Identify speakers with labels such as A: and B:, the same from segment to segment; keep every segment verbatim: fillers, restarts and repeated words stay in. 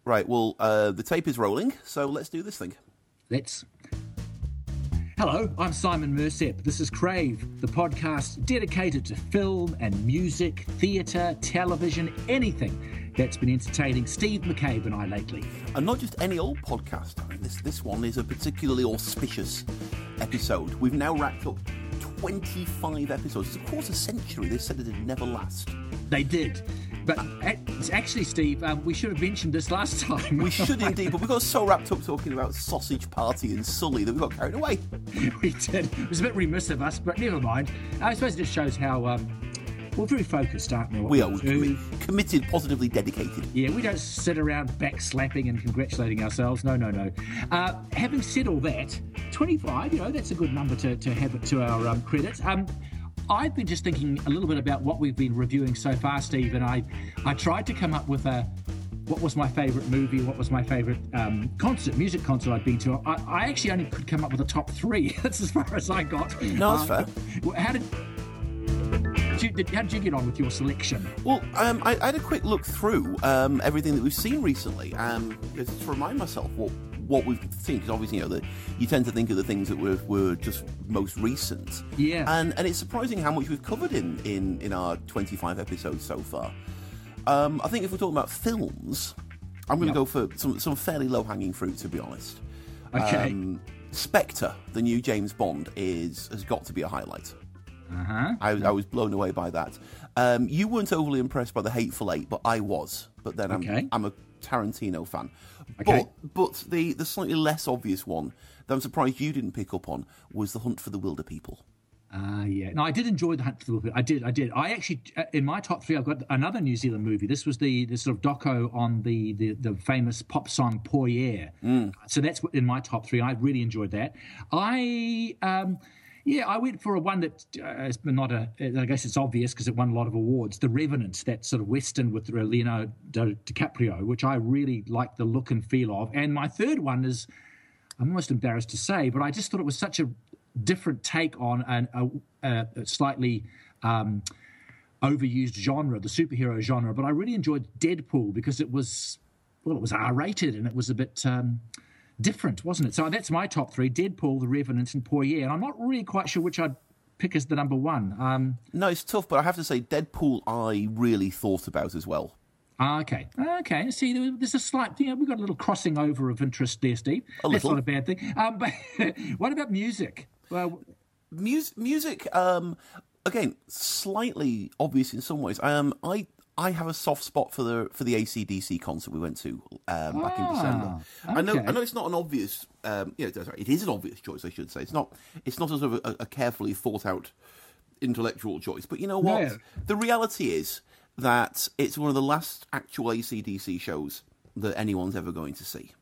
A: Right, well, uh, the tape is rolling, so let's do this thing.
B: Let's. Hello, I'm Simon Mersep. This is Crave, the podcast dedicated to film and music, theatre, television, anything that's been entertaining Steve McCabe and I lately.
A: And not just any old podcast. I mean, this, this one is a particularly auspicious episode. We've now racked up twenty-five episodes. It's a quarter century. They said it'd never last.
B: They did. But actually, Steve, um, we should have mentioned this last time.
A: We should indeed, but we got so wrapped up talking about Sausage Party and Sully that we got carried away.
B: We did. It was a bit remiss of us, but never mind. I suppose it just shows how um, we're very focused, aren't we?
A: We are commi- committed, positively dedicated.
B: Yeah, we don't sit around backslapping and congratulating ourselves. No, no, no. Uh, having said all that, twenty-five, you know, that's a good number to, to have it to our um, credit. Um, I've been just thinking a little bit about what we've been reviewing so far, Steve, and I, I tried to come up with a what was my favourite movie, what was my favourite um, concert, music concert I'd been to. I, I actually only could come up with a top three. That's as far as I got.
A: No, that's
B: uh,
A: fair.
B: How did, did, you, did how did you get on with your selection?
A: Well, um, I, I had a quick look through um, everything that we've seen recently, um, just to remind myself what what we've seen, because obviously, you know, the, you tend to think of the things that were, were just most recent.
B: Yeah.
A: And and it's surprising how much we've covered in, in, in our twenty-five episodes so far. Um, I think if we're talking about films, I'm going to
B: Yep.
A: go for some, some fairly low-hanging fruit, to be honest.
B: Okay.
A: Um, Spectre, the new James Bond, is has got to be a highlight.
B: Uh-huh.
A: I, I was blown away by that. Um, you weren't overly impressed by The Hateful Eight, but I was. But then I'm,
B: Okay.
A: I'm a Tarantino fan.
B: Okay.
A: But, but the, the slightly less obvious one that I'm surprised you didn't pick up on was The Hunt for the Wilder People.
B: Ah, uh, yeah. No, I did enjoy The Hunt for the Wilder People. I did, I did. I actually, uh, in my top three, I've got another New Zealand movie. This was the, the sort of doco on the, the, the famous pop song Poyer. Mm. So that's in my top three. I really enjoyed that. I... Um, Yeah, I went for a one that uh, has been not a. I guess it's obvious because it won a lot of awards. The Revenant, that sort of western with Leonardo DiCaprio, which I really like the look and feel of. And my third one is, I'm almost embarrassed to say, but I just thought it was such a different take on an, a, a slightly um, overused genre, the superhero genre. But I really enjoyed Deadpool because it was, well, it was R-rated and it was a bit. Um, different, wasn't it? So that's my top three: Deadpool, The Revenant, and Poyer. And I'm not really quite sure which I'd pick as the number one. Um,
A: no, it's tough, but I have to say, Deadpool I really thought about as well.
B: Okay, okay. See, there's a slight, you know, we've got a little crossing over of interest there, Steve.
A: A
B: That's
A: little.
B: not a bad thing. Um, but what about music? Well,
A: Mus- music, um, again, slightly obvious in some ways. Um, I I have a soft spot for the for the A C D C concert we went to um, back in
B: Ah,
A: December. I know
B: okay.
A: I know it's not an obvious, um, you know, sorry, it is an obvious choice, I should say. It's not it's not a sort of a, a carefully thought out intellectual choice. But you know what?
B: No.
A: The reality is that it's one of the last actual A C D C shows that anyone's ever going to see,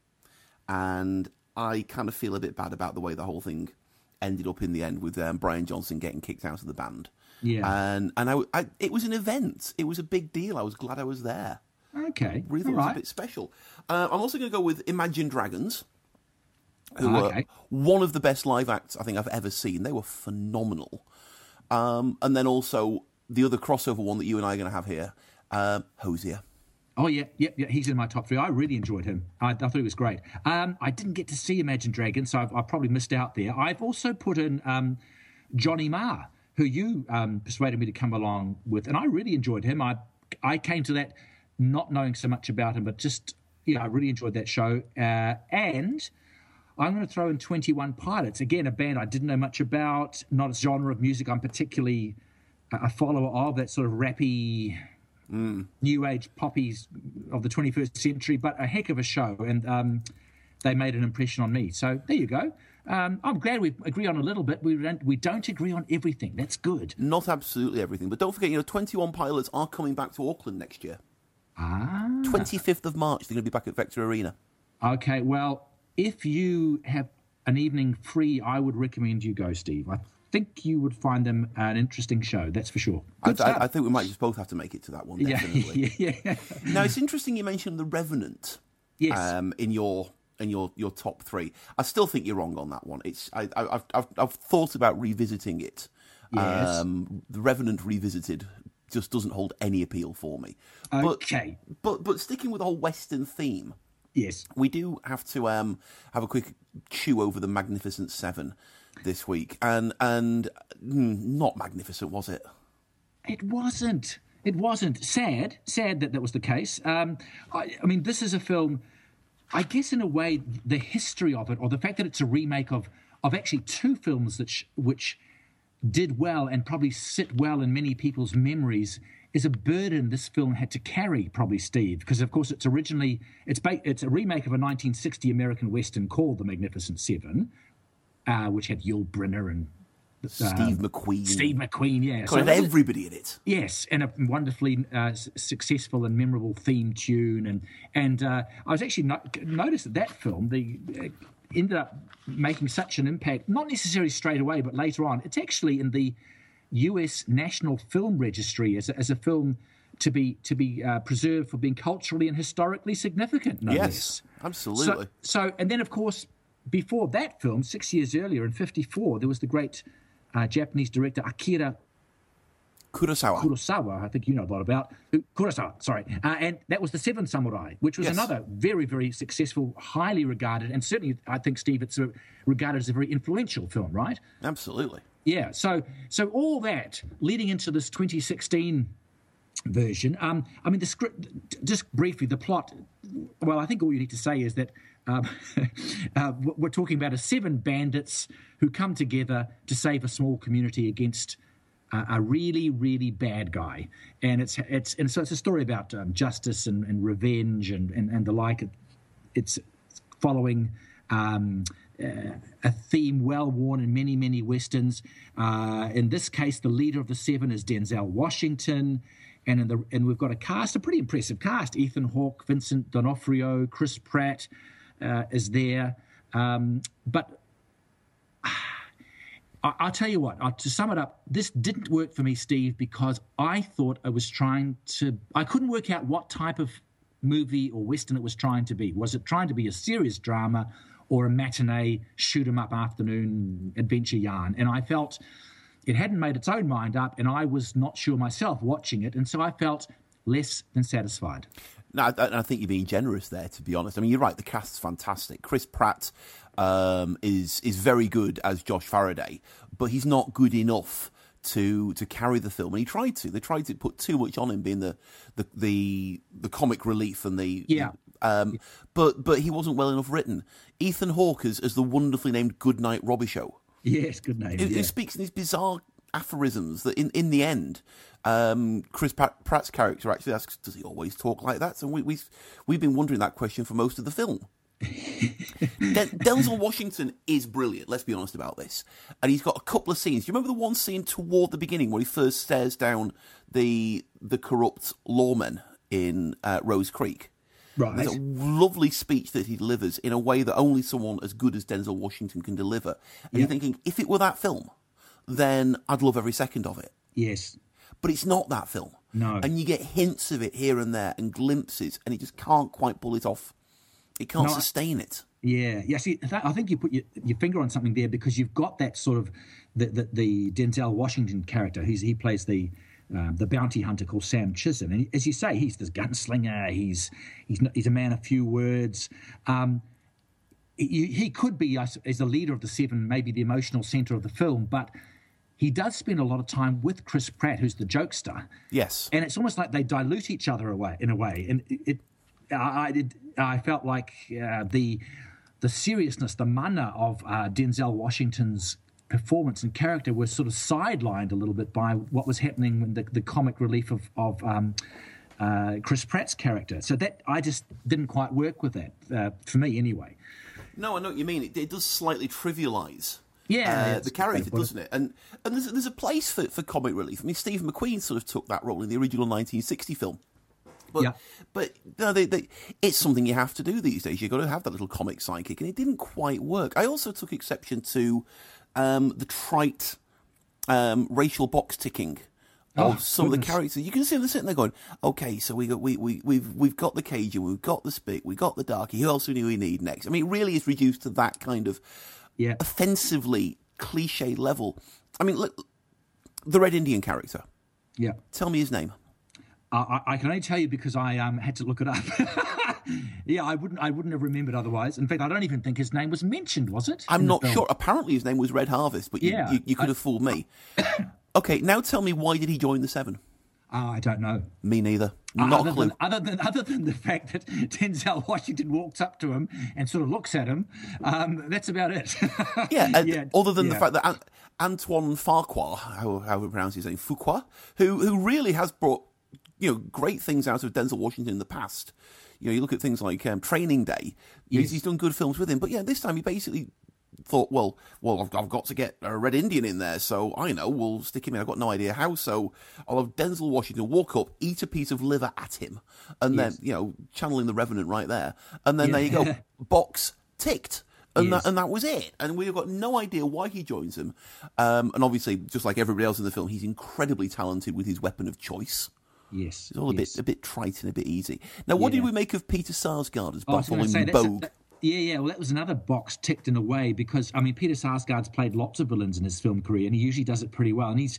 A: and I kind of feel a bit bad about the way the whole thing ended up in the end with um, Brian Johnson getting kicked out of the band.
B: Yeah.
A: And and I, I, it was an event. It was a big deal. I was glad I was there.
B: okay.
A: Really thought
B: All
A: it was
B: right.
A: a bit special. Uh, I'm also going to go with Imagine Dragons, who
B: Ah,
A: were
B: okay.
A: one of the best live acts I think I've ever seen. They were phenomenal. Um, and then also the other crossover one that you and I are going to have here, uh, Hosier.
B: Oh, yeah, yeah, yeah, he's in my top three. I really enjoyed him. I, I thought he was great. Um, I didn't get to see Imagine Dragons, so I've, I probably missed out there. I've also put in um, Johnny Marr, who you um, persuaded me to come along with, and I really enjoyed him. I I came to that not knowing so much about him, but just, yeah, I really enjoyed that show. Uh, and I'm going to throw in twenty-one Pilots, again, a band I didn't know much about, not a genre of music I'm particularly a follower of, that sort of rappy... Mm. New age poppies of the twenty-first century, but a heck of a show, and um, they made an impression on me. So there you go. Um, I'm glad we agree on a little bit. We don't, we don't agree on everything. That's good.
A: Not absolutely everything, but don't forget, you know, twenty-one Pilots are coming back to Auckland next year.
B: Ah.
A: twenty-fifth of March, they're going to be back at Vector Arena.
B: Okay, well, if you have an evening free, I would recommend you go, Steve. I think you would find them an interesting show, that's for sure.
A: I, I, I think we might just both have to make it to that one, definitely.
B: Yeah, yeah.
A: Now, it's interesting you mentioned The Revenant
B: Yes.
A: um, in your in your, your top three. I still think you're wrong on that one. It's I, I, I've, I've I've thought about revisiting it.
B: Yes.
A: Um, The Revenant Revisited just doesn't hold any appeal for me.
B: Okay.
A: But, but, but sticking with the whole Western theme,
B: Yes.
A: We do have to um, have a quick chew over the Magnificent Seven this week. And, and mm, not magnificent, was it?
B: It wasn't. It wasn't. Sad. Sad that that was the case. Um, I, I mean, this is a film, I guess in a way, the history of it, or the fact that it's a remake of, of actually two films that sh- which did well and probably sit well in many people's memories, is a burden this film had to carry, probably, Steve, because of course it's originally it's ba- it's a remake of a nineteen sixty American Western called The Magnificent Seven, uh, which had Yul Brynner and uh,
A: Steve McQueen.
B: Steve McQueen, yeah,
A: so everybody in it.
B: Yes, and a wonderfully uh, successful and memorable theme tune, and and uh, I was actually no- noticed that that film the. Uh, ended up making such an impact, not necessarily straight away, but later on. It's actually in the U S National Film Registry as a, as a film to be to be uh, preserved for being culturally and historically significant. No
A: yes,
B: less.
A: absolutely.
B: So, so, and then of course, before that film, six years earlier in fifty-four, there was the great uh, Japanese director Akira
A: Kurosawa.
B: Kurosawa, I think you know a lot about. Kurosawa, sorry. Uh, and that was The Seven Samurai, which was
A: yes.
B: another very, very successful, highly regarded, and certainly, I think, Steve, it's a, regarded as a very influential film, right?
A: Absolutely.
B: Yeah, so so all that leading into this twenty sixteen version. Um, I mean, the script, just briefly, the plot, well, I think all you need to say is that um, uh, we're talking about a seven bandits who come together to save a small community against a really, really bad guy, and it's it's and so it's a story about um, justice and, and revenge and, and, and the like. It's following um, uh, a theme well worn in many, many westerns. Uh, in this case, the leader of the seven is Denzel Washington, and in the and we've got a cast, a pretty impressive cast: Ethan Hawke, Vincent D'Onofrio, Chris Pratt uh, is there, um, but. I'll tell you what, to sum it up, this didn't work for me, Steve, because I thought I was trying to... I couldn't work out what type of movie or Western it was trying to be. Was it trying to be a serious drama or a matinee, shoot-'em-up afternoon adventure yarn? And I felt it hadn't made its own mind up, and I was not sure myself watching it, and so I felt less than satisfied.
A: No, I, I think you're being generous there, to be honest. I mean, you're right, the cast's fantastic. Chris Pratt um, is is very good as Josh Faraday, but he's not good enough to to carry the film. And he tried to. They tried to put too much on him, being the the the, the comic relief and the
B: yeah.
A: Um, but but he wasn't well enough written. Ethan Hawke as, as the wonderfully named Goodnight Robichaud.
B: Yes, good name.
A: Who,
B: yeah.
A: who speaks in these bizarre aphorisms that in, in the end, um, Chris Pratt's character actually asks, does he always talk like that? So we, we've, we've been wondering that question for most of the film. Den- Denzel Washington is brilliant, let's be honest about this. And he's got a couple of scenes. Do you remember the one scene toward the beginning where he first stares down the the corrupt lawmen in uh, Rose Creek?
B: Right.
A: There's a lovely speech that he delivers in a way that only someone as good as Denzel Washington can deliver. And
B: yeah.
A: you're thinking, if it were that film, then I'd love every second of it.
B: Yes.
A: But it's not that film.
B: No.
A: And you get hints of it here and there and glimpses, and he just can't quite pull it off. It can't
B: no,
A: sustain it.
B: Yeah. Yeah, see, that, I think you put your, your finger on something there, because you've got that sort of, the, the, the Denzel Washington character. He's, he plays the um, the bounty hunter called Sam Chisholm. And as you say, he's this gunslinger. He's he's not, he's a man of few words. Um, he, he could be, as the leader of the seven, maybe the emotional centre of the film, but he does spend a lot of time with Chris Pratt, who's the jokester.
A: Yes.
B: And it's almost like they dilute each other away in a way. And it, it I, it, I felt like uh, the the seriousness, the mana of uh, Denzel Washington's performance and character was sort of sidelined a little bit by what was happening with the, the comic relief of, of um, uh, Chris Pratt's character. So that I just didn't quite work with that, uh, for me anyway.
A: No, I know what you mean. It, it does slightly trivialise
B: yeah,
A: uh, the character, doesn't it? And and there's, there's a place for, for comic relief. I mean, Steve McQueen sort of took that role in the original nineteen sixty film. But,
B: yeah.
A: but no, they, they, it's something you have to do these days. You've got to have that little comic sidekick, and it didn't quite work. I also took exception to um, the trite um, racial box ticking of oh, some goodness. of the characters. You can see them sitting there going, "Okay, so we got we we we've we've got the Cajun, we've got the Spick, we got the Darkie. Who else do we need next?" I mean, it really is reduced to that kind of
B: yeah.
A: offensively cliche level. I mean, look, the Red Indian character.
B: Yeah,
A: tell me his name.
B: I, I can only tell you because I um, had to look it up. yeah, I wouldn't. I wouldn't have remembered otherwise. In fact, I don't even think his name was mentioned. Was it?
A: I'm not sure. Apparently, his name was Red Harvest, but you,
B: Yeah,
A: you, you could have fooled me. Okay, now tell me, why did he join the Seven?
B: Uh, I don't know.
A: Me neither.
B: Uh,
A: Not
B: other
A: a clue.
B: Than, other than other than the fact that Denzel Washington walks up to him and sort of looks at him, um, that's about it.
A: Yeah, and
B: yeah,
A: other than
B: yeah.
A: the fact that An- Antoine Farquhar, how how we pronounce his name, Fuqua, who who really has brought, you know, great things out of Denzel Washington in the past. You know, you look at things like um, Training Day.
B: Yes.
A: He's, he's done good films with him, but yeah, this time he basically thought, well, well, I've, I've got to get a Red Indian in there, so I know we'll stick him in. I've got no idea how, so I'll have Denzel Washington walk up, eat a piece of liver at him, and
B: Yes.
A: then, you know, channeling the Revenant right there, and then
B: Yeah.
A: there you go, box ticked. And,
B: Yes.
A: that, and that was it. And we've got no idea why he joins them. Um, and obviously, just like everybody else in the film, he's incredibly talented with his weapon of choice.
B: Yes,
A: It's all a
B: yes.
A: bit a bit trite and a bit easy. Now, what
B: Yeah.
A: did we make of Peter Sarsgaard as
B: I was gonna
A: Bartholomew
B: say, that's a-
A: Bogue?
B: that- yeah, yeah. Well, that was another box ticked in a way because I mean, Peter Sarsgaard's played lots of villains in his film career, and he usually does it pretty well. And he's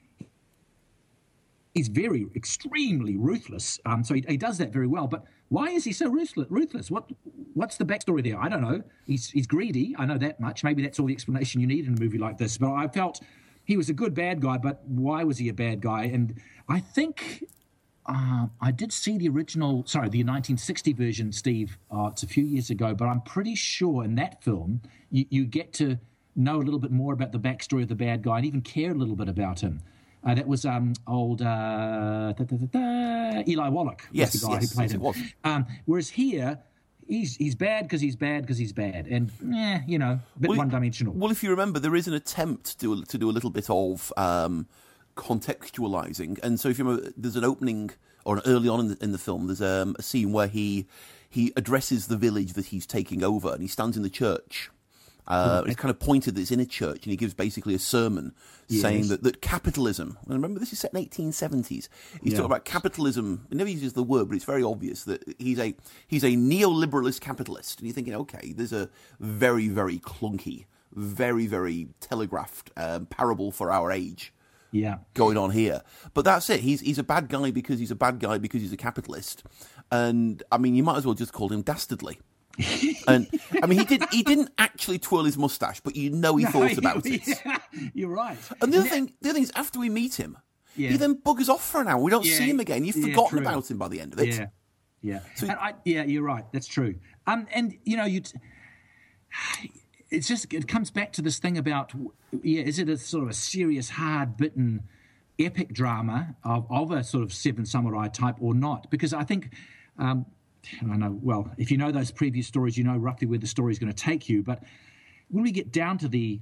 B: he's very extremely ruthless. Um, so he, he does that very well. But why is he so ruthless? Ruthless? What what's the backstory there? I don't know. He's he's greedy. I know that much. Maybe that's all the explanation you need in a movie like this. But I felt he was a good bad guy. But why was he a bad guy? And I think. Uh, I did see the original, sorry, the nineteen sixty version, Steve. Uh, it's a few years ago, but I'm pretty sure in that film you, you get to know a little bit more about the backstory of the bad guy and even care a little bit about him. Uh, that was um, old uh, da, da, da, da, Eli Wallach. Was
A: Yes,
B: the guy
A: yes,
B: who played
A: yes, it
B: him.
A: was.
B: Um, whereas here, he's he's bad because he's bad because he's bad, and eh, you know, a bit
A: Well,
B: one-dimensional.
A: Well, if you remember, there is an attempt to to do a little bit of um, contextualizing, and so if you remember, there's an opening or early on in the, in the film, there's um, a scene where he he addresses the village that he's taking over, and he stands in the church. Uh,
B: Right.
A: It's kind of pointed that it's in a church, and he gives basically a sermon
B: Yes.
A: saying that, that capitalism, and remember this is set in eighteen seventies, he's
B: Yeah.
A: talking about capitalism. He never uses the word, but it's very obvious that he's a he's a neoliberalist capitalist. And you're thinking, okay, there's a very, very clunky, very, very telegraphed um, parable for our age
B: Yeah.
A: going on here. But that's it. He's he's a bad guy because he's a bad guy because he's a capitalist. And I mean, you might as well just call him dastardly. And I mean, he did he didn't actually twirl his mustache, but you know he thought about it.
B: Yeah, you're right.
A: And the other thing, the other thing is, after we meet him,
B: Yeah.
A: he then buggers off for an hour. We don't
B: Yeah,
A: see him again. You've
B: yeah,
A: forgotten
B: true.
A: about him by the end of it.
B: Yeah, yeah,
A: So-
B: and I, yeah. You're right. That's true. Um, and you know, you. It's just it comes back to this thing about yeah, is it a sort of a serious, hard-bitten, epic drama of, of a sort of Seven Samurai type or not? Because I think. Um, I know, well, if you know those previous stories, you know roughly where the story is going to take you. But when we get down to the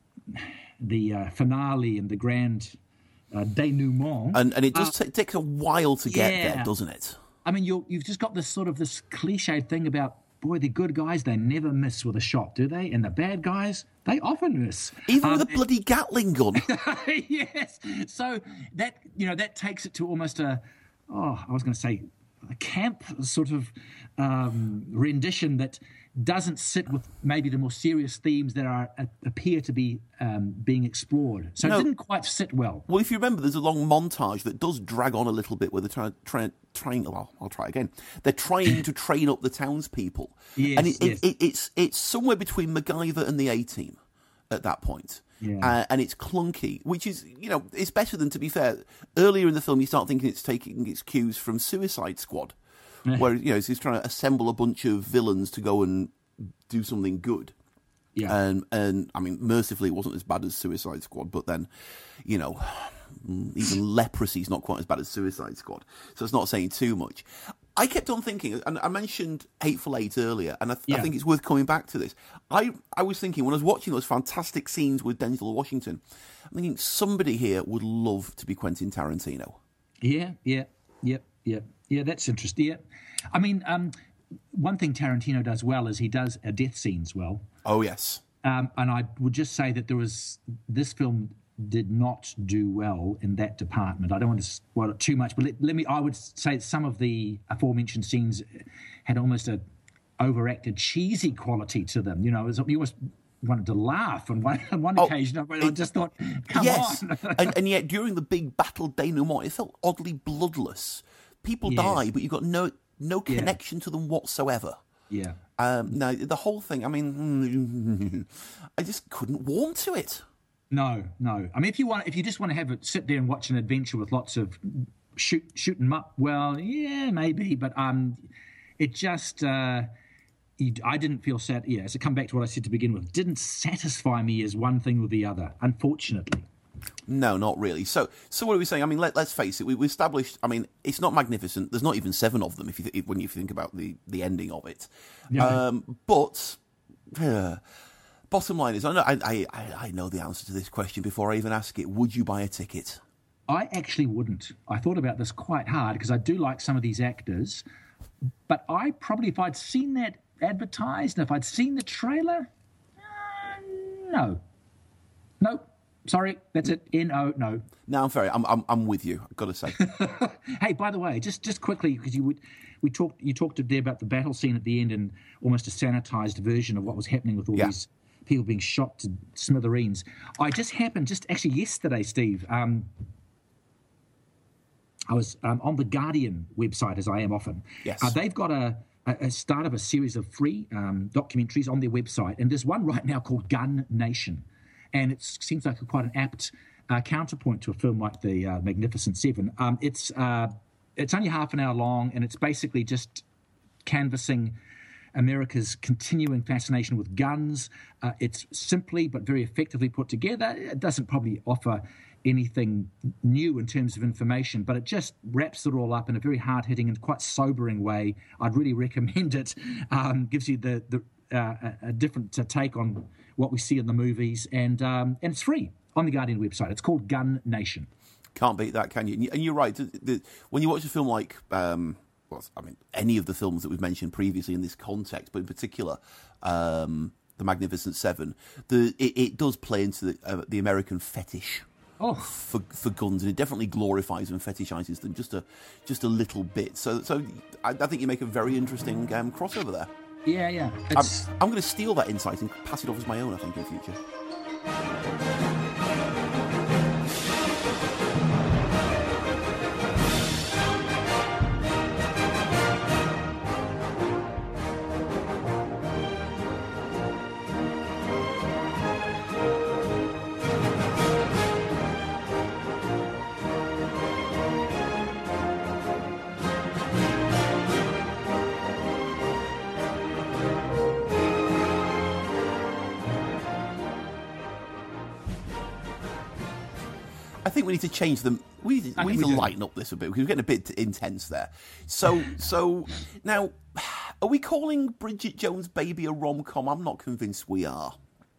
B: the uh, finale and the grand uh, denouement,
A: And and it does ta takes a while to get
B: Uh, yeah.
A: there, doesn't it?
B: I mean, you're, you've just got this sort of this cliched thing about, boy, the good guys, they never miss with a shot, do they? And the bad guys, they often miss.
A: Even
B: Um,
A: with a bloody Gatling gun.
B: yes. So that, you know, that takes it to almost a, oh, I was going to say, a camp sort of um, rendition that doesn't sit with maybe the more serious themes that are uh, appear to be um, being explored. So
A: No.
B: it didn't quite sit well.
A: Well, if you remember, there's a long montage that does drag on a little bit where they're trying, trying, trying well, I'll try again. They're trying to train up the townspeople.
B: Yes,
A: and it,
B: yes.
A: it, it, it's, it's somewhere between MacGyver and the A-Team at that point.
B: Yeah.
A: Uh, and it's clunky, which is, you know, it's better than, to be fair, earlier in the film you start thinking it's taking its cues from Suicide Squad, where, you know, it's just trying to assemble a bunch of villains to go and do something good.
B: Yeah.
A: And, and I mean, mercifully, it wasn't as bad as Suicide Squad, but then, you know, even leprosy is not quite as bad as Suicide Squad. So it's not saying too much. I kept on thinking, and I mentioned Hateful Eight earlier, and I, th- I
B: Yeah.
A: think it's worth coming back to this. I, I was thinking, when I was watching those fantastic scenes with Denzel Washington, I'm thinking somebody here would love to be Quentin Tarantino.
B: Yeah, yeah, yeah, yeah, yeah. That's interesting. Yeah, I mean, um, one thing Tarantino does well is he does uh, death scenes well,
A: Oh, yes.
B: um, and I would just say that there was this film did not do well in that department. I don't want to spoil it too much, but let, let me. I would say some of the aforementioned scenes had almost a overacted, cheesy quality to them. You know, it was, you almost wanted to laugh on one, on one
A: Oh,
B: occasion. I
A: it-
B: just thought, come
A: yes,
B: on.
A: and, and yet during the big battle denouement, it felt oddly bloodless. People
B: Yes.
A: die, but you've got no no
B: Yeah.
A: connection to them whatsoever.
B: Yeah.
A: Um, no, the whole thing. I mean, I just couldn't warm to it.
B: No, no. I mean, if you want, if you just want to have it, sit there and watch an adventure with lots of shoot, shoot 'em up, well, yeah, maybe. But um, it just, uh, you, I didn't feel sat. Yeah, so come back to what I said to begin with. Didn't satisfy me as one thing or the other, unfortunately.
A: No, not really. So, so what are we saying? I mean, let, let's face it. We, we established. I mean, it's not magnificent. There's not even seven of them. If you th- when you think about the, the ending of it,
B: Yeah.
A: um, but uh, bottom line is, I know I, I I know the answer to this question before I even ask it. Would you buy a ticket?
B: I actually wouldn't. I thought about this quite hard because I do like some of these actors, but I probably, if I'd seen that advertised and if I'd seen the trailer, uh, no, no. Sorry, that's it. N O, no.
A: No, I'm sorry. I'm I'm, I'm with you. I've got to say.
B: Hey, by the way, just just quickly because you would, we talked you talked there about the battle scene at the end and almost a sanitized version of what was happening with all
A: Yeah.
B: these people being shot to smithereens. I just happened just actually yesterday, Steve. Um, I was um, on the Guardian website, as I am often.
A: Yes.
B: Uh, they've got a, a, a start of a series of free um, documentaries on their website, and there's one right now called Gun Nation, and it seems like a, quite an apt uh, counterpoint to a film like The uh, Magnificent Seven. Um, it's uh, it's only half an hour long, and it's basically just canvassing America's continuing fascination with guns. Uh, it's simply but very effectively put together. It doesn't probably offer anything new in terms of information, but it just wraps it all up in a very hard-hitting and quite sobering way. I'd really recommend it. Um, gives you the, the uh, a, a different uh, take on what we see in the movies, and um, and it's free on the Guardian website. It's called Gun Nation.
A: Can't beat that, can you? And you're right. The, the, when you watch a film like, um, well, I mean, any of the films that we've mentioned previously in this context, but in particular, um, The Magnificent Seven, the it, it does play into the, uh, the American fetish.
B: Oh,
A: For, for guns, and it definitely glorifies and fetishizes them just a just a little bit. So, so I, I think you make a very interesting um, crossover there.
B: yeah, yeah.
A: I'm,
B: It's,
A: I'm going to steal that insight and pass it off as my own, I think, in future. I think we need to change them. We need to,
B: I
A: we
B: think
A: need
B: we
A: to
B: do.
A: lighten up this a bit because we're getting a bit intense there. So, so now, are we calling Bridget Jones' Baby a rom-com? I'm not convinced we are.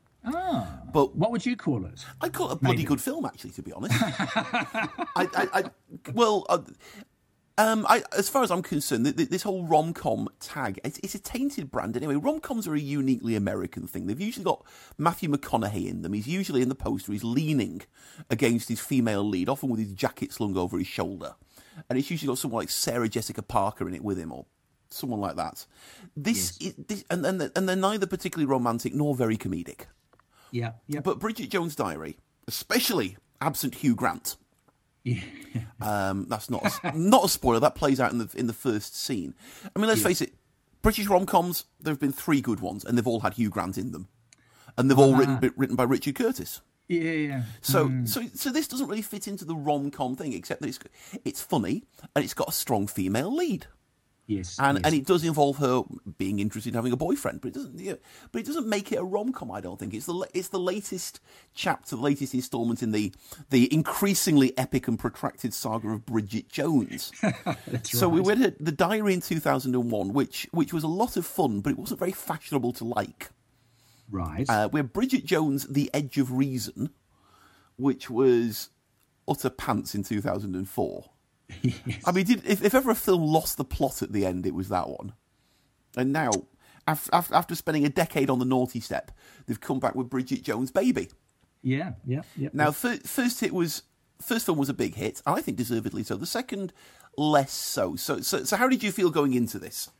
B: ah,
A: But
B: what would you call it?
A: I'd call it a bloody
B: Maybe.
A: good film, actually, to be honest. I, I, I, well, uh, um, I, as far as I'm concerned, th- th- this whole rom-com tag, it's, it's a tainted brand anyway. Rom-coms are a uniquely American thing. They've usually got Matthew McConaughey in them. He's usually in the poster, he's leaning against his female lead, often with his jacket slung over his shoulder. And it's usually got someone like Sarah Jessica Parker in it with him, or someone like that. This,
B: Yes.
A: is, this and, and, and they're neither particularly romantic nor very comedic.
B: Yeah, yeah,
A: But Bridget Jones' Diary, especially absent Hugh Grant,
B: yeah.
A: um, that's not a, not a spoiler. That plays out in the in the first scene. I mean, let's
B: Yeah.
A: face it. British rom-coms, there have been three good ones, and they've all had Hugh Grant in them, and they've all written
B: Ah.
A: bi- written by Richard Curtis.
B: Yeah, yeah.
A: So, so, so this doesn't really fit into the rom-com thing, except that it's it's funny and it's got a strong female lead.
B: Yes,
A: And
B: yes.
A: and it does involve her being interested in having a boyfriend, but it doesn't. You know, but it doesn't make it a rom com. I don't think it's the la- it's the latest chapter, the latest instalment in the the increasingly epic and protracted saga of Bridget Jones.
B: That's
A: So we
B: right.
A: went at the Diary in two thousand one, which which was a lot of fun, but it wasn't very fashionable to like.
B: Right.
A: Uh, we had Bridget Jones, The Edge of Reason, which was utter pants in two thousand four.
B: Yes.
A: I mean, did, if, if ever a film lost the plot at the end, it was that one. And now, after, after spending a decade on the naughty step, they've come back with Bridget Jones' Baby.
B: Yeah, yeah, yeah.
A: Now, fir- first hit was first film was a big hit, I think deservedly so. The second, less so. So, so, so how did you feel going into this?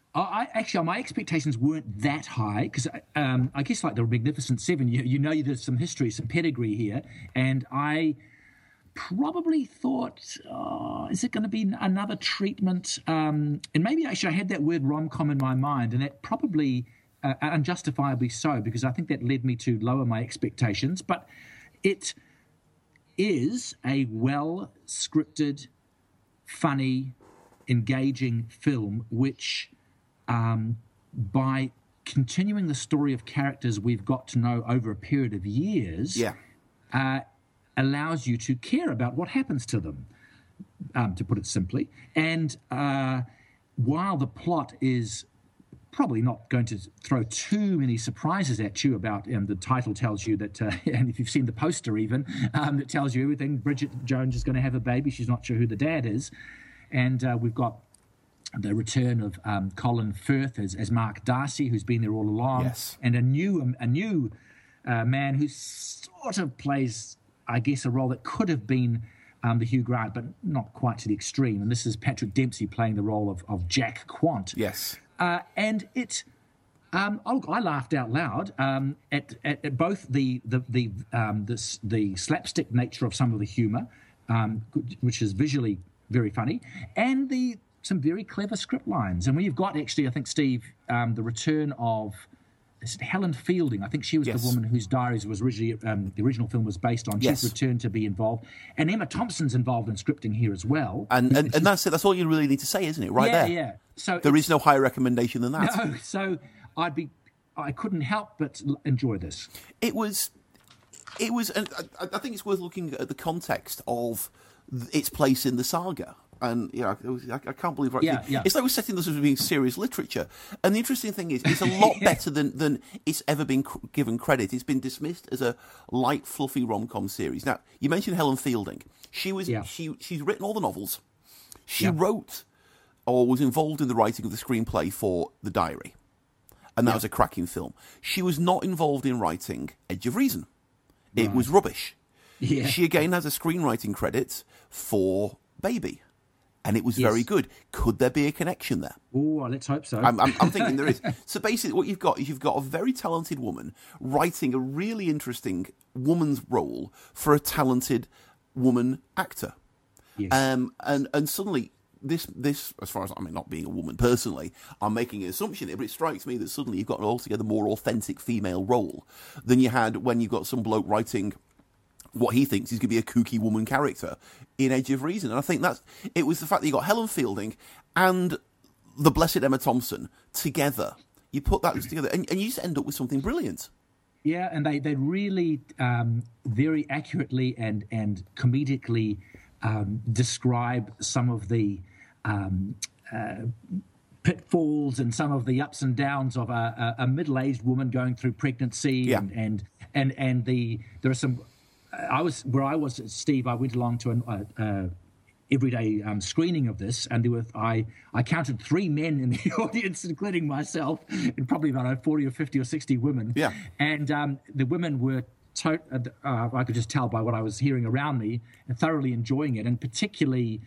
B: I, I actually, my expectations weren't that high because um, I guess like the Magnificent Seven, you, you know, there's some history, some pedigree here, and I probably thought, oh, is it going to be another treatment? Um, and maybe actually I had that word rom-com in my mind, and that probably uh, unjustifiably so, because I think that led me to lower my expectations. But it is a well-scripted, funny, engaging film, which um, by continuing the story of characters we've got to know over a period of years,
A: Yeah.
B: uh, allows you to care about what happens to them, um, to put it simply. And uh, while the plot is probably not going to throw too many surprises at you about, and um, the title tells you that, uh, and if you've seen the poster even, um, it tells you everything. Bridget Jones is going to have a baby. She's not sure who the dad is. And uh, we've got the return of um, Colin Firth as, as Mark Darcy, who's been there all along.
A: Yes.
B: And a new, a new uh, man who sort of plays, I guess, a role that could have been um, the Hugh Grant, but not quite to the extreme. And this is Patrick Dempsey playing the role of, of Jack Quant.
A: Yes.
B: Uh, and it, um, oh, I laughed out loud um, at, at, at both the the the, um, the the slapstick nature of some of the humour, um, which is visually very funny, and the some very clever script lines. And when you've got actually, I think, Steve, um, the return of is it Helen Fielding. I think she was
A: Yes.
B: the woman whose diaries was originally um, the original film was based on.
A: Yes.
B: She's returned to be involved, and Emma Thompson's involved in scripting here as well.
A: And and, and that's it. That's all you really need to say, isn't it? Right
B: yeah,
A: there.
B: yeah. So
A: There is no higher recommendation than that.
B: no. So I'd be, I couldn't help but l- enjoy this.
A: It was, it was, and I, I think it's worth looking at the context of th- its place in the saga. And you know, it was, I, I can't believe right.
B: Yeah, yeah.
A: It's like we're setting this as being serious literature. And the interesting thing is, it's a lot better than, than it's ever been cr- given credit. It's been dismissed as a light, fluffy rom-com series. Now, you mentioned Helen Fielding. She was
B: Yeah.
A: she she's written all the novels. She
B: Yeah.
A: wrote or was involved in the writing of the screenplay for The Diary, and that
B: Yeah.
A: was a cracking film. She was not involved in writing Edge of Reason. It
B: Right.
A: was rubbish.
B: Yeah.
A: She again has a screenwriting credit for Baby, and it was
B: Yes.
A: very good. Could there be a connection there?
B: Oh, let's hope so.
A: I'm, I'm, I'm thinking there is. So basically, what you've got is you've got a very talented woman writing a really interesting woman's role for a talented woman actor.
B: Yes.
A: Um, and and suddenly, this this as far as I mean, not being a woman personally, I'm making an assumption here, but it strikes me that suddenly you've got an altogether more authentic female role than you had when you've got some bloke writing what he thinks is going to be a kooky woman character in Edge of Reason. And I think that's it was the fact that you got Helen Fielding and the blessed Emma Thompson together. You put that together, and, and you just end up with something brilliant.
B: Yeah, and they they really um, very accurately and and comedically um, describe some of the um, uh, pitfalls and some of the ups and downs of a, a, a middle-aged woman going through pregnancy.
A: Yeah.
B: and, and and and the there are some. I was where I was, Steve. I went along to an uh, uh, everyday um, screening of this, and there were I I counted three men in the audience, including myself, and probably about forty or fifty or sixty women.
A: Yeah.
B: And um, the women were, to- uh, I could just tell by what I was hearing around me, and thoroughly enjoying it. And particularly,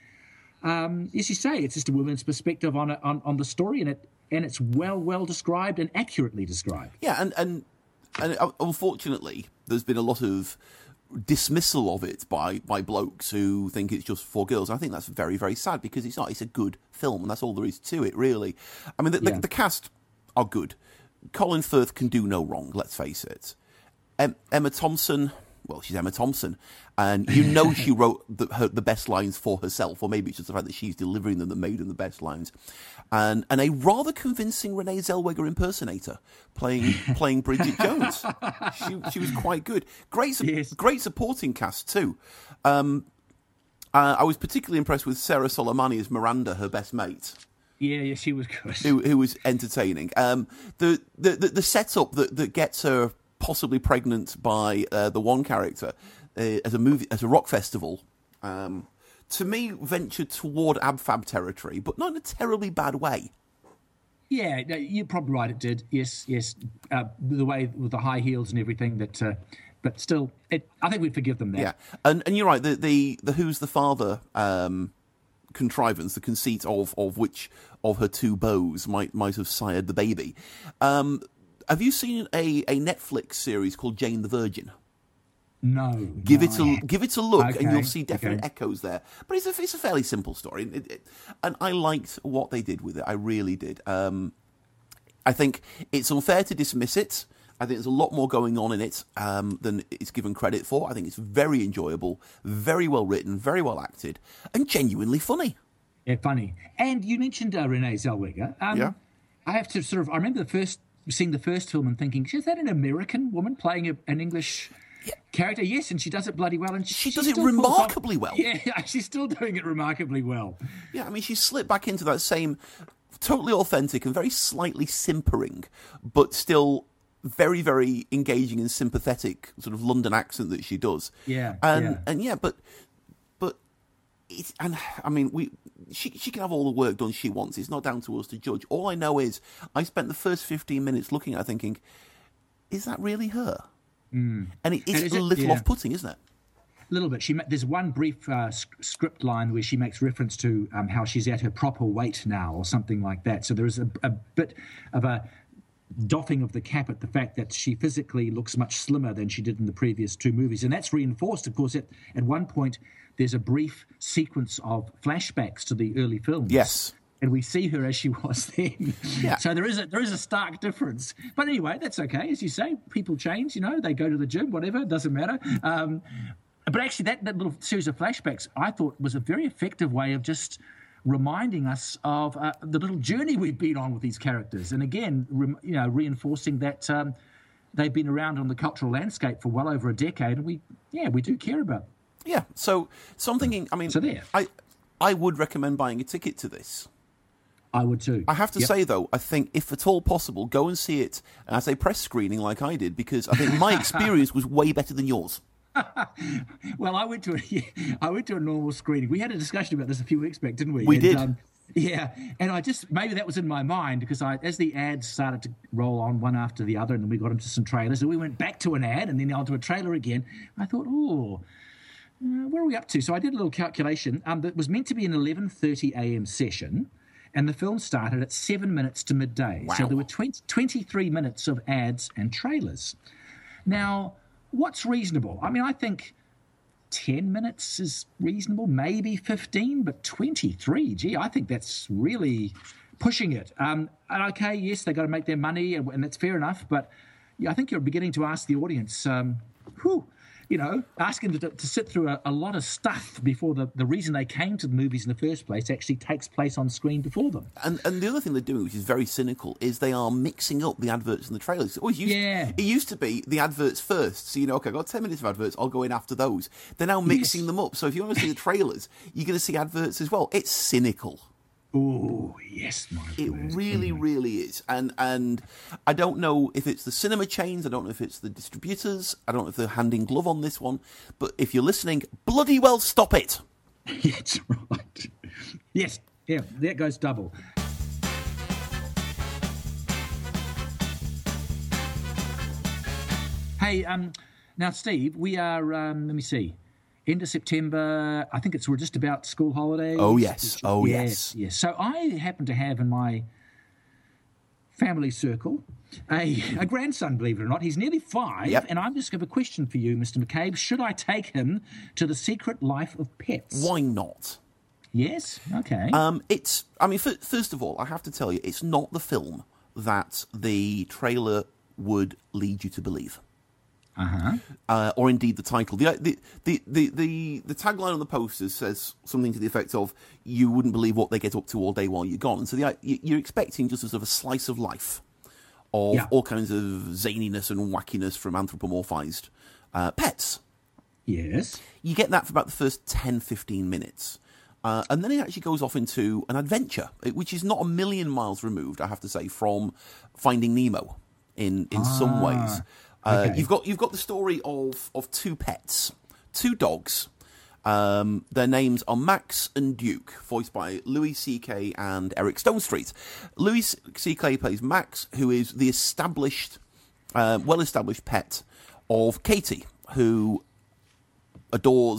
B: um, as you say, it's just a woman's perspective on, it, on on the story, and it and it's well well described and accurately described.
A: Yeah, and and and uh, unfortunately, there's been a lot of dismissal of it by by blokes who think it's just for girls. I think that's very very sad because it's not. It's a good film, and that's all there is to it, really. I mean, the,
B: Yeah.
A: the, the cast are good. Colin Firth can do no wrong. Let's face it. Em, Emma Thompson. Well, she's Emma Thompson, and you know she wrote the, her, the best lines for herself, or maybe it's just the fact that she's delivering them that made them the best lines. And and a rather convincing Renee Zellweger impersonator playing playing Bridget Jones. She she was quite good. Great su-
B: Yes.
A: great supporting cast too. Um, uh, I was particularly impressed with Sarah Soleimani as Miranda, her best mate.
B: Yeah, yeah, she was good.
A: Who, who was entertaining. Um, the, the, the, the setup that, that gets her possibly pregnant by uh, the one character uh, as a movie, as a rock festival, um, to me ventured toward Ab-Fab territory, but not in a terribly bad way.
B: Yeah, no, you're probably right. It did. Yes, yes. Uh, the way with the high heels and everything. That, uh, but still, it, I think we forgive them that.
A: Yeah, and and you're right. The the, the Who's the Father um, contrivance, the conceit of, of which of her two beaux might might have sired the baby. Um, have you seen a, a Netflix series called Jane the Virgin?
B: No.
A: Give
B: no,
A: it a give it a look,
B: okay,
A: and you'll see definite
B: okay.
A: echoes there. But it's a it's a fairly simple story, it, it, and I liked what they did with it. I really did. Um, I think it's unfair to dismiss it. I think there's a lot more going on in it um, than it's given credit for. I think it's very enjoyable, very well written, very well acted, and genuinely funny.
B: Yeah, funny. And you mentioned uh, Renee Zellweger. Um,
A: Yeah.
B: I have to sort of. I remember the first seeing the first film and thinking, is that an American woman playing a, an English yeah. character? Yes, and she does it bloody well. And
A: she,
B: she
A: does it
B: still pulls
A: remarkably
B: off,
A: well.
B: Yeah, she's still doing it remarkably well.
A: Yeah, I mean, she slipped back into that same totally authentic and very slightly simpering, but still very, very engaging and sympathetic sort of London accent that she does.
B: Yeah,
A: and
B: yeah.
A: and yeah, but but it's and I mean we she she can have all the work done she wants. It's not down to us to judge. All I know is I spent the first fifteen minutes looking at her thinking, is that really her?
B: Mm.
A: And it is,
B: and is
A: a
B: it,
A: little
B: yeah.
A: off-putting, isn't it?
B: A little bit. She there's one brief uh, script line where she makes reference to um, how she's at her proper weight now, or something like that. So there is a, a bit of a doffing of the cap at the fact that she physically looks much slimmer than she did in the previous two movies, and that's reinforced, of course. At at one point, there's a brief sequence of flashbacks to the early films.
A: Yes.
B: And we see her as she was then.
A: Yeah.
B: So there is a there is a stark difference. But anyway, that's okay. As you say, people change. You know, they go to the gym, whatever. It doesn't matter. Um, but actually, that, that little series of flashbacks, I thought, was a very effective way of just reminding us of uh, the little journey we've been on with these characters. And again, re- you know, reinforcing that um, they've been around on the cultural landscape for well over a decade. And we, yeah, we do care about them.
A: Yeah. So, so I'm thinking, I mean,
B: So there.
A: I, I would recommend buying a ticket to this.
B: I would too.
A: I have to
B: Yep.
A: say, though, I think if at all possible, go and see it as a press screening like I did, because I think my experience was way better than yours.
B: Well, I went to a, I went to a normal screening. We had a discussion about this a few weeks back, didn't we?
A: We
B: and,
A: did.
B: Um, yeah, and I just maybe that was in my mind because I, as the ads started to roll on one after the other, and then we got into some trailers, and we went back to an ad, and then onto a trailer again. I thought, oh, uh, where are we up to? So I did a little calculation. Um, it was meant to be an eleven thirty a.m. session. And the film started at seven minutes to midday.
A: Wow.
B: So there were twenty, twenty-three minutes of ads and trailers. Now, what's reasonable? I mean, I think ten minutes is reasonable, maybe fifteen, but twenty-three, gee, I think that's really pushing it. Um, and okay, yes, they've got to make their money, and, and that's fair enough, but yeah, I think you're beginning to ask the audience, um, whew, you know, asking them to, to sit through a, a lot of stuff before the, the reason they came to the movies in the first place actually takes place on screen before them.
A: And and the other thing they're doing, which is very cynical, is they are mixing up the adverts and the trailers. It, always used,
B: Yeah.
A: it used to be the adverts first, so you know, okay, I've got ten minutes of adverts, I'll go in after those. They're now mixing
B: Yes.
A: them up, so if you want to see the trailers, you're going to see adverts as well. It's cynical.
B: Oh, yes, my
A: It
B: word.
A: really, really is. And and I don't know if it's the cinema chains, I don't know if it's the distributors, I don't know if they're hand in glove on this one, but if you're listening, bloody well stop it.
B: That's right. Yes, yeah, that goes double. Hey, um, now, Steve, we are, um, let me see, end of September. I think it's we're just about school holidays.
A: Oh, yes. Oh, yes.
B: Yes. So I happen to have in my family circle a, a grandson, believe it or not. He's nearly five,
A: Yep.
B: and I'm just going to have a question for you, Mister McCabe. Should I take him to The Secret Life of Pets?
A: Why not?
B: Yes? Okay.
A: Um, it's, I mean, f- first of all, I have to tell you, it's not the film that the trailer would lead you to believe.
B: Uh-huh.
A: Uh, or indeed the title. The, the the the the the tagline on the posters says something to the effect of "You wouldn't believe what they get up to all day while you're gone." And so the, you're expecting just a sort of a slice of life of
B: Yeah.
A: all kinds of zaniness and wackiness from anthropomorphized uh, pets.
B: Yes.
A: You get that for about the first ten, fifteen minutes. Uh, and then it actually goes off into an adventure, which is not a million miles removed, I have to say, from Finding Nemo in, in ah, some ways. Uh, okay. You've got you've got the story of, of two pets, two dogs. Um, their names are Max and Duke, voiced by Louis C K and Eric Stonestreet. Louis C K plays Max, who is the established, uh, well-established pet of Katie, who adores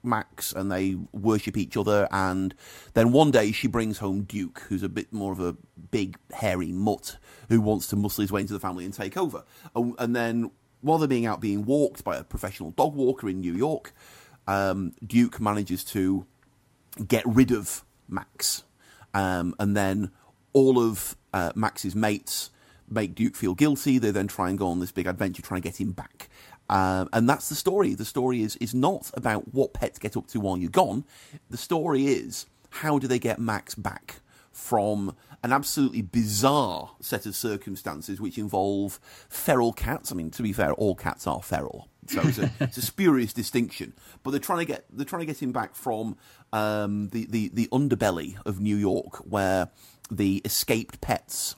A: Max, and they worship each other. And then one day she brings home Duke, who's a bit more of a big, hairy mutt who wants to muscle his way into the family and take over. And then while they're being out being walked by a professional dog walker in New York, um, Duke manages to get rid of Max. Um, and then all of uh, Max's mates make Duke feel guilty. They then try and go on this big adventure trying to get him back. Um, and that's the story. The story is is not about what pets get up to while you're gone. The story is, how do they get Max back from an absolutely bizarre set of circumstances which involve feral cats. I mean, to be fair, all cats are feral, so it's a, it's a spurious distinction. But they're trying to get they're trying to get him back from um, the, the the underbelly of New York, where the escaped pets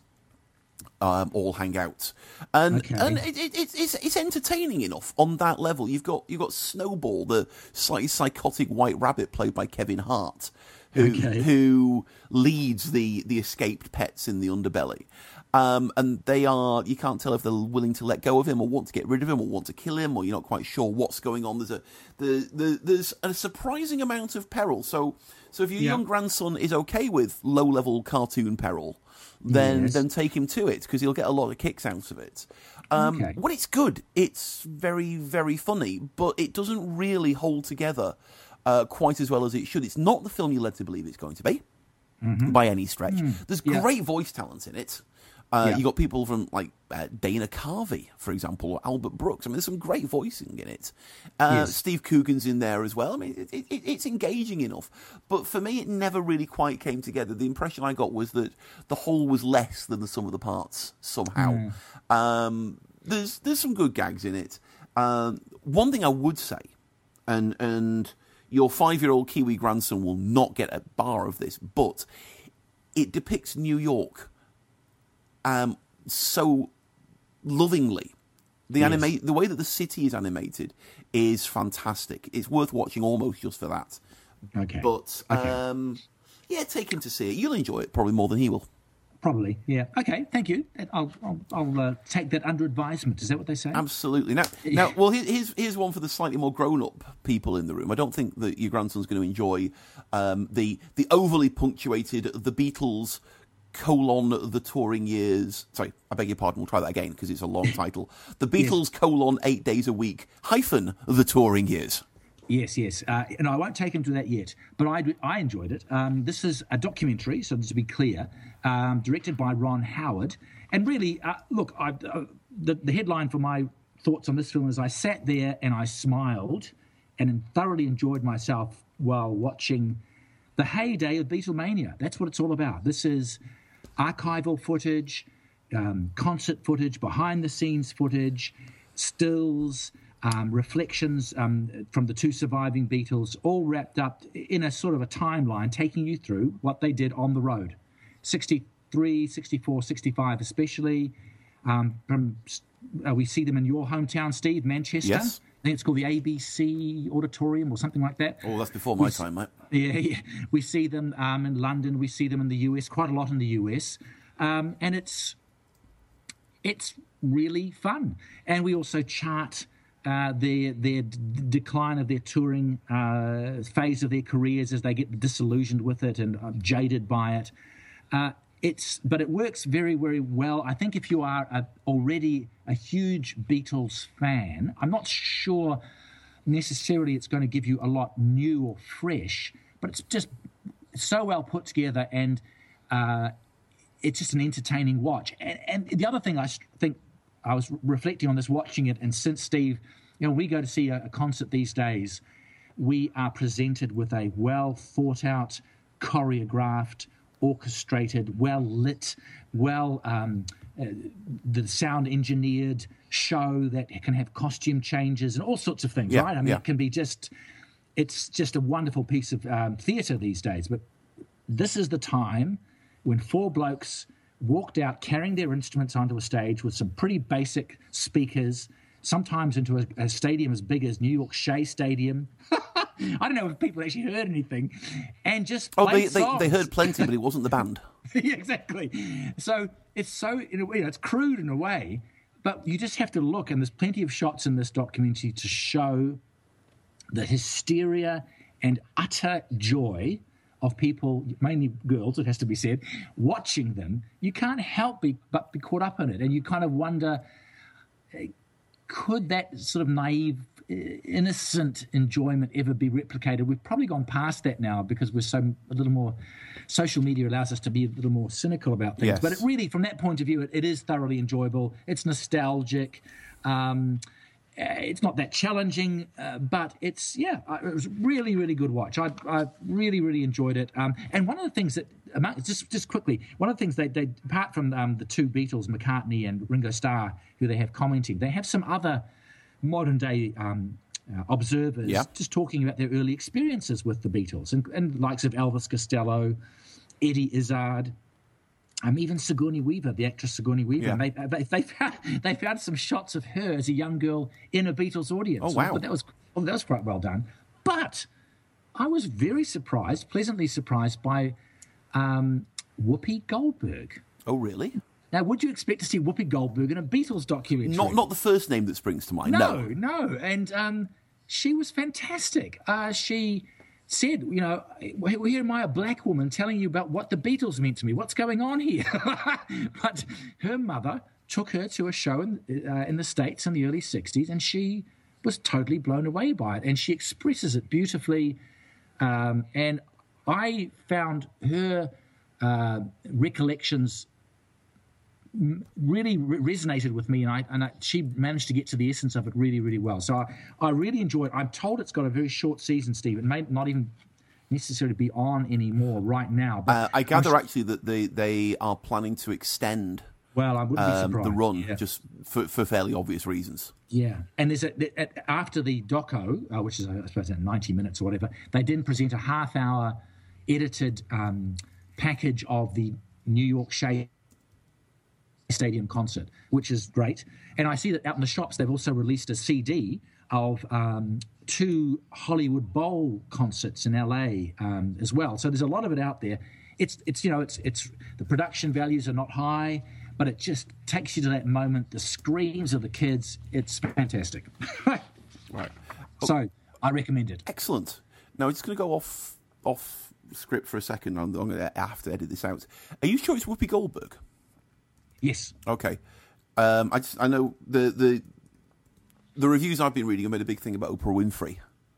A: Um, all hang out, and
B: okay.
A: and it, it, it's it's entertaining enough on that level. You've got you've got Snowball, the slightly psychotic white rabbit played by Kevin Hart, who
B: okay.
A: who leads the, the escaped pets in the underbelly, um, and they are you can't tell if they're willing to let go of him or want to get rid of him or want to kill him, or you're not quite sure what's going on. There's a the, the there's a surprising amount of peril. So so if your
B: yeah.
A: young grandson is okay with low level cartoon peril, then
B: yes.
A: then take him to it, because he'll get a lot of kicks out of it. Um,
B: okay.
A: When it's good, it's very, very funny, but it doesn't really hold together uh, quite as well as it should. It's not the film you're led to believe it's going to be, mm-hmm. by any stretch. Mm. There's
B: yeah.
A: great voice talent in it. Uh,
B: yeah.
A: You got people from like uh, Dana Carvey, for example, or Albert Brooks. I mean, there's some great voicing in it. Uh,
B: yes.
A: Steve Coogan's in there as well. I mean, it, it, it's engaging enough. But for me, it never really quite came together. The impression I got was that the whole was less than the sum of the parts somehow. Mm. Um, there's there's some good gags in it. Um, one thing I would say, and and your five-year-old Kiwi grandson will not get a bar of this, but it depicts New York Um, so lovingly. The
B: yes.
A: anima- the way that the city is animated is fantastic. It's worth watching almost just for that.
B: Okay.
A: But,
B: okay.
A: Um, yeah, take him to see it. You'll enjoy it probably more than he will.
B: Probably, yeah. Okay, thank you. I'll I'll, I'll uh, take that under advisement. Is that what they say?
A: Absolutely. Now, now, well, here's here's one for the slightly more grown-up people in the room. I don't think that your grandson's going to enjoy um, the the overly punctuated The Beatles colon the touring years. Sorry, I beg your pardon. We'll try that again because it's a long title. The Beatles yes. colon eight days a week hyphen the touring years.
B: Yes, yes. Uh, and I won't take him to that yet, but I, I enjoyed it. Um, this is a documentary, so to be clear, um, directed by Ron Howard. And really, uh, look, I, uh, the, the headline for my thoughts on this film is I sat there and I smiled and thoroughly enjoyed myself while watching the heyday of Beatlemania. That's what it's all about. This is archival footage, um, concert footage, behind-the-scenes footage, stills, Um, reflections um, from the two surviving Beatles, all wrapped up in a sort of a timeline, taking you through what they did on the road. sixty-three, sixty-four, sixty-five especially. Um, from uh, we see them in your hometown, Steve, Manchester.
A: Yes.
B: I think it's called the A B C Auditorium or something like that.
A: Oh, that's before my
B: we,
A: time, mate.
B: Yeah, yeah. We see them um, in London. We see them in the U S, quite a lot in the U S. Um, and it's it's really fun. And we also chart Uh, their their d- decline of their touring uh, phase of their careers as they get disillusioned with it and uh, jaded by it. Uh, it's but it works very, very well. I think if you are a, already a huge Beatles fan, I'm not sure necessarily it's going to give you a lot new or fresh, but it's just so well put together, and uh, it's just an entertaining watch. And, and the other thing I think I was reflecting on this, watching it, and since Steve, you know, we go to see a, a concert these days, we are presented with a well thought out, choreographed, orchestrated, well lit, well um, uh, the sound engineered show that can have costume changes and all sorts of things,
A: yeah,
B: right? I mean,
A: yeah.
B: it can be just, it's just a wonderful piece of um, theatre these days. But this is the time when four blokes walked out carrying their instruments onto a stage with some pretty basic speakers, sometimes into a, a stadium as big as New York Shea Stadium. I don't know if people actually heard anything. And just
A: Oh,
B: played
A: they, they,
B: songs.
A: they heard plenty, but it wasn't the band.
B: Yeah, exactly. So it's so, in a way, you know, it's crude in a way, but you just have to look, and there's plenty of shots in this documentary to show the hysteria and utter joy of people, mainly girls, it has to be said, watching them, you can't help be, but be caught up in it. And you kind of wonder, could that sort of naive, innocent enjoyment ever be replicated? We've probably gone past that now because we're so a little more, social media allows us to be a little more cynical about things.
A: Yes.
B: But it really, from that point of view, it, it is thoroughly enjoyable. It's nostalgic. Um, It's not that challenging, uh, but it's, yeah, it was really, really good watch. I, I really, really enjoyed it. Um, and one of the things that, just just quickly, one of the things they, they apart from um, the two Beatles, McCartney and Ringo Starr, who they have commenting, they have some other modern-day um, uh, observers
A: yeah.
B: just talking about their early experiences with the Beatles, and, and likes of Elvis Costello, Eddie Izzard, Um, even Sigourney Weaver, the actress Sigourney Weaver,
A: yeah.
B: they, they, they, found, they found some shots of her as a young girl in a Beatles audience.
A: Oh, wow.
B: But that was, well, that was quite well done. But I was very surprised, pleasantly surprised by um, Whoopi Goldberg.
A: Oh, really?
B: Now, would you expect to see Whoopi Goldberg in a Beatles documentary?
A: Not not the first name that springs to mind,
B: no.
A: no.
B: No, And um, she was fantastic. Uh, she... said, you know, here am I, a black woman, telling you about what the Beatles meant to me. What's going on here? But her mother took her to a show in, uh, in the States in the early sixties, and she was totally blown away by it. And she expresses it beautifully. Um, and I found her uh, recollections really re- resonated with me, and, I, and I, she managed to get to the essence of it really, really well. So I, I really enjoyed it. I'm told it's got a very short season, Steve. It may not even necessarily be on anymore right now. But
A: uh, I gather
B: sh-
A: actually that they, they are planning to extend
B: well, I wouldn't be
A: um,
B: surprised.
A: the run
B: yeah.
A: just for, for fairly obvious reasons.
B: Yeah, and there's a, a, after the doco, uh, which is I suppose ninety minutes or whatever, they then present a half-hour edited um, package of the New York Shea Stadium concert, which is great. And I see that out in the shops they've also released a C D of um, two Hollywood Bowl concerts in L A um, as well. So there's a lot of it out there. It's it's you know it's it's the production values are not high, but it just takes you to that moment. The screams of the kids, it's fantastic.
A: Right. Oh,
B: so I recommend it.
A: Excellent. Now it's going to go off off script for a second. I'm, I'm going to have to edit this out. Are you sure it's Whoopi Goldberg?
B: Yes.
A: Okay. Um, I just, I know the, the the reviews I've been reading have made a big thing about Oprah Winfrey.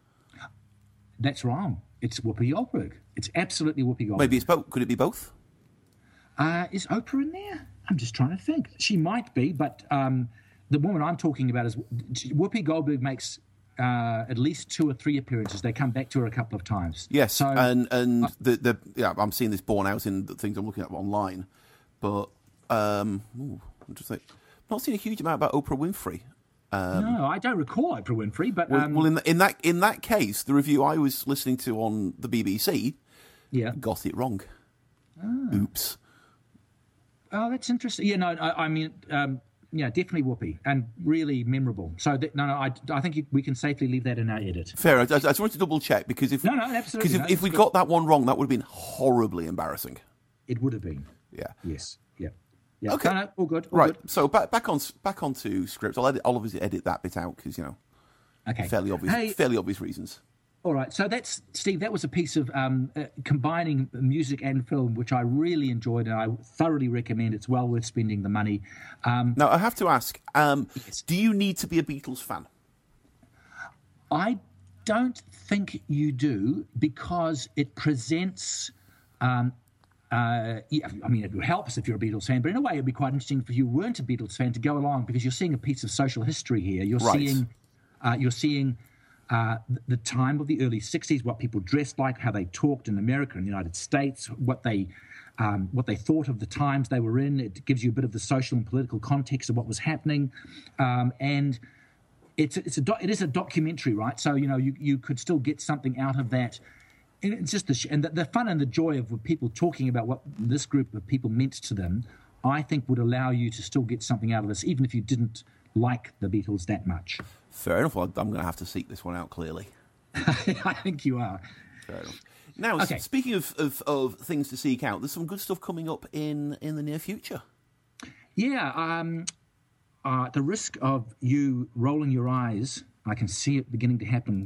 B: That's wrong. It's Whoopi Goldberg. It's absolutely Whoopi Goldberg.
A: Maybe it's both. Could it be both?
B: Uh, is Oprah in there? I'm just trying to think. She might be, but um, the woman I'm talking about is Whoopi Goldberg makes uh, at least two or three appearances. They come back to her a couple of times.
A: Yes,
B: so,
A: and and
B: uh,
A: the the yeah, I'm seeing this borne out in the things I'm looking at online, but um, ooh, I'm just like not seeing a huge amount about Oprah Winfrey. Um,
B: no, I don't recall Oprah Winfrey, but
A: well,
B: um,
A: well in, the, in that in that case, the review I was listening to on the B B C,
B: yeah,
A: got it wrong. Ah. Oops.
B: Oh, that's interesting. Yeah, no, I, I mean, um, yeah, definitely Whoopi, and really memorable. So, that, no, no, I, I think you, we can safely leave that in our edit.
A: Fair. I, I just wanted to double check because if
B: no, no, absolutely,
A: because if,
B: no,
A: if we
B: good.
A: got that one wrong, that would have been horribly embarrassing.
B: It would have been.
A: Yeah.
B: Yes. Yeah. Yeah.
A: Okay.
B: No, no, all good. All
A: right.
B: Good.
A: So back back on back onto script. I'll edit. I'll obviously edit that bit out because you know,
B: okay,
A: fairly obvious.
B: Hey,
A: fairly obvious reasons.
B: All right, so that's, Steve, that was a piece of um, uh, combining music and film, which I really enjoyed, and I thoroughly recommend. It's well worth spending the money. Um,
A: now, I have to ask, um,
B: yes.
A: do you need to be a Beatles fan?
B: I don't think you do, because it presents... Um, uh, yeah, I mean, it helps if you're a Beatles fan, but in a way it would be quite interesting if you weren't a Beatles fan to go along, because you're seeing a piece of social history here. You're
A: right.
B: seeing... Uh, you're seeing... Uh, the time of the early sixties, what people dressed like, how they talked in America and the United States, what they um, what they thought of the times they were in. It gives you a bit of the social and political context of what was happening, um, and it's it's a do- it is a documentary, right? So you know you, you could still get something out of that. And it's just the sh- and the, the fun and the joy of people talking about what this group of people meant to them, I think would allow you to still get something out of this, even if you didn't like the Beatles that much.
A: Fair enough. Well, I'm going to have to seek this one out clearly.
B: I think you are.
A: Fair enough. Now,
B: okay.
A: speaking of, of, of things to seek out, there's some good stuff coming up in, in the near future.
B: Yeah. Um, uh, at the risk of you rolling your eyes, I can see it beginning to happen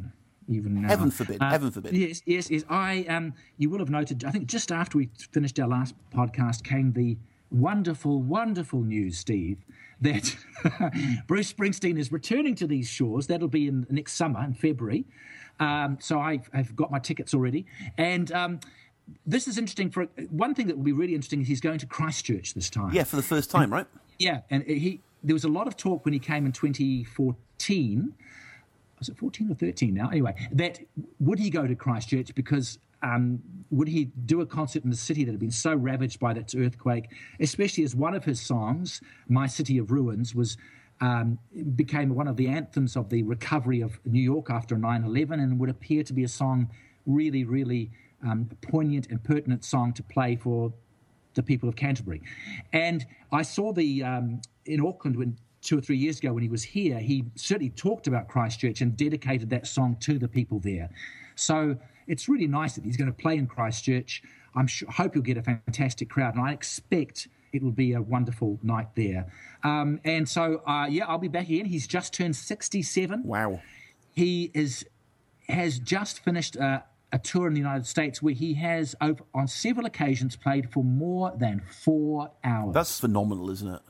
B: even now.
A: Heaven forbid,
B: Uh,
A: heaven forbid.
B: Yes, yes, yes. I um, you will have noted. I think just after we finished our last podcast came the wonderful, wonderful news, Steve, that Bruce Springsteen is returning to these shores. That'll be in next summer, in February. Um, so I've, I've got my tickets already, and um, this is interesting. For one thing that will be really interesting is he's going to Christchurch this time.
A: Yeah, for the first time, right?
B: Yeah, and he there was a lot of talk when he came in twenty fourteen. Was it fourteen or thirteen now? Anyway, that would he go to Christchurch because um, would he do a concert in the city that had been so ravaged by that earthquake, especially as one of his songs, My City of Ruins, was um, became one of the anthems of the recovery of New York after nine eleven and would appear to be a song really, really um, poignant and pertinent song to play for the people of Canterbury. And I saw the um, in Auckland when two or three years ago when he was here, he certainly talked about Christchurch and dedicated that song to the people there. So it's really nice that he's going to play in Christchurch. I'm sure, hope he'll get a fantastic crowd, and I expect it will be a wonderful night there. Um, and so, uh, yeah, I'll be back again. He's just turned sixty-seven.
A: Wow.
B: He is has just finished uh, a tour in the United States where he has, over, on several occasions, played for more than four hours.
A: That's phenomenal, isn't it?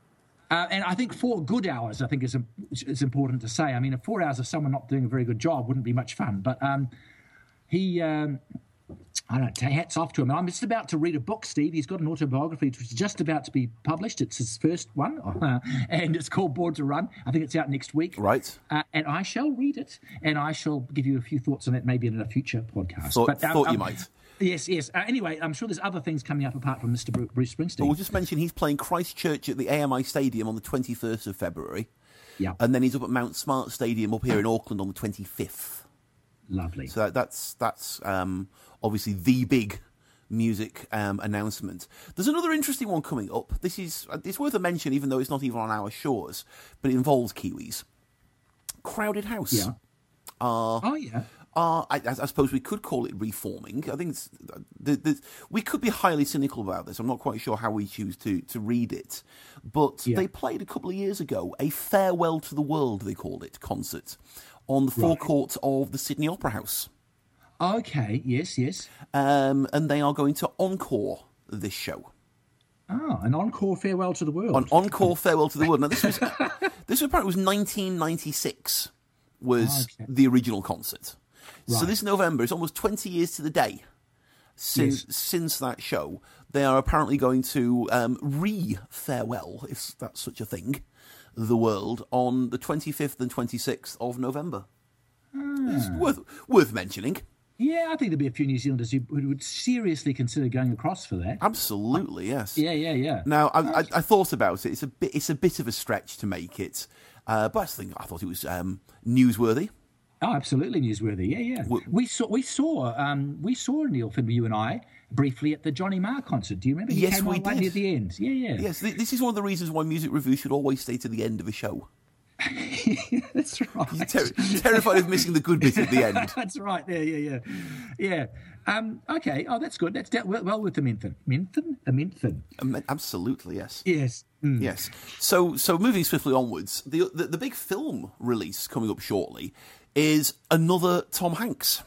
B: Uh, and I think four good hours, I think, is, is important to say. I mean, four hours of someone not doing a very good job wouldn't be much fun. But um, he, um, I don't know, hats off to him. And I'm just about to read a book, Steve. He's got an autobiography which is just about to be published. It's his first one, uh, and it's called Born to Run. I think it's out next week.
A: Right.
B: Uh, and I shall read it, and I shall give you a few thoughts on it maybe in a future podcast.
A: Thought,
B: but, um,
A: thought you
B: um,
A: might.
B: Yes, yes. Uh, anyway, I'm sure there's other things coming up apart from Mister Bruce Springsteen.
A: But we'll just mention he's playing Christchurch at the A M I Stadium on the twenty-first of February.
B: Yeah.
A: And then he's up at Mount Smart Stadium up here in Auckland on the twenty-fifth.
B: Lovely.
A: So that, that's that's um, obviously the big music um, announcement. There's another interesting one coming up. This is it's worth a mention, even though it's not even on our shores, but it involves Kiwis. Crowded House.
B: Yeah.
A: Uh,
B: oh, yeah.
A: Uh, I, I suppose we could call it reforming. I think it's, the, the, we could be highly cynical about this. I'm not quite sure how we choose to, to read it. But yeah. They played a couple of years ago a Farewell to the World, they called it, concert on the forecourt right. of the Sydney Opera House.
B: Okay, yes, yes.
A: Um, and they are going to encore this show.
B: Oh, an encore Farewell to the World.
A: An encore Farewell to the World. Now, this was, this apparently was nineteen ninety-six was oh, okay. the original concert. Right. So this November, it's almost twenty years to the day since yes. since that show. They are apparently going to um, re-farewell, if that's such a thing, the world on the twenty-fifth and twenty-sixth of November. Ah. It's worth worth mentioning.
B: Yeah, I think there'd be a few New Zealanders who would seriously consider going across for that.
A: Absolutely, yes.
B: Yeah, yeah, yeah.
A: Now, I, I, I thought about it. It's a bit, it's a bit of a stretch to make it, uh, but I think I thought it was um, newsworthy.
B: Oh, absolutely newsworthy. Yeah, yeah. We, we saw, we saw, um, we saw Neil Finn, you and I, briefly at the Johnny Marr concert. Do you remember? He
A: yes,
B: came
A: we
B: on right
A: did.
B: near the end. Yeah, yeah.
A: Yes, this is one of the reasons why music reviews should always stay to the end of a show.
B: That's right.
A: You're ter- terrified of missing the good bit at the end.
B: That's right. Yeah, yeah, yeah, yeah. Um, okay. Oh, that's good. That's de- well, well with the Menthin. Menthin? A Menthin.
A: Um, absolutely, yes.
B: Yes. Mm.
A: Yes. So, so moving swiftly onwards, the, the the big film release coming up shortly is another Tom Hanks.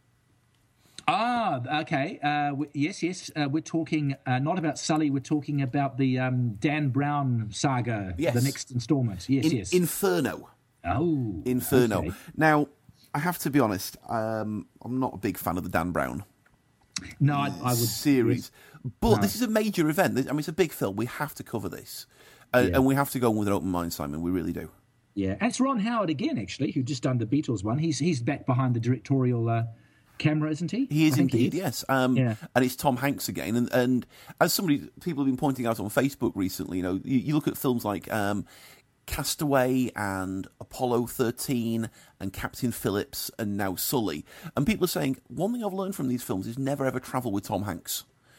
B: Ah, okay. Uh, w- yes, yes. Uh, we're talking uh, not about Sully. We're talking about the um, Dan Brown saga,
A: yes.
B: the next instalment. Yes,
A: In-
B: yes.
A: Inferno.
B: Oh,
A: Inferno.
B: Okay.
A: Now, I have to be honest. Um, I'm not a big fan of the Dan Brown.
B: No, I, I would
A: series, but
B: no.
A: this is a major event. I mean, it's a big film. We have to cover this, uh,
B: Yeah.
A: and we have to go with an open mind, Simon. We really do.
B: Yeah, and it's Ron Howard again, actually, who just done the Beatles one. He's he's back behind the directorial uh, camera, isn't he?
A: He is
B: I think
A: indeed,
B: he is.
A: yes. Um,
B: Yeah.
A: And it's Tom Hanks again. And, and as somebody, people have been pointing out on Facebook recently, you know, you, you look at films like um, Castaway and Apollo thirteen and Captain Phillips and now Sully, and people are saying, one thing I've learned from these films is never ever travel with Tom Hanks.